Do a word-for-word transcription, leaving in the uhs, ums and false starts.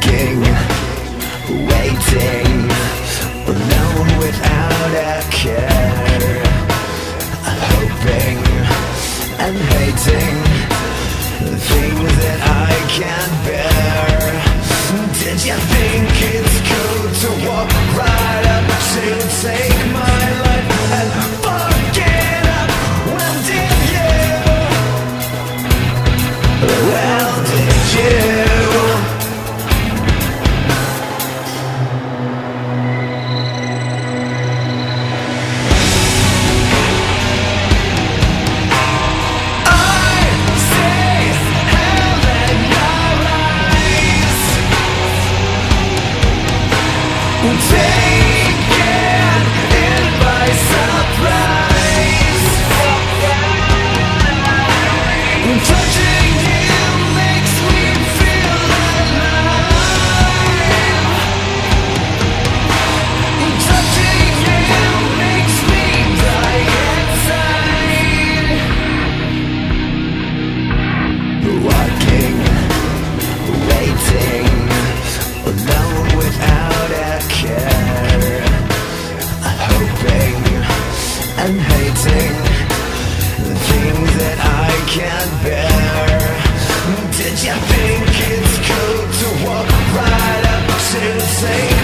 Walking, waiting, alone without a care, hoping and hating things that I can't bear. Did you think it's cool to walk right up to take my life and fuck it up? Well, did you? Well, did you? Taken in by surprise. Touching you makes me feel alive. Touching you makes me die inside. Walking, waiting, alone without a care, hoping and hating things that I can't bear. Did you think it's cool to walk right up to take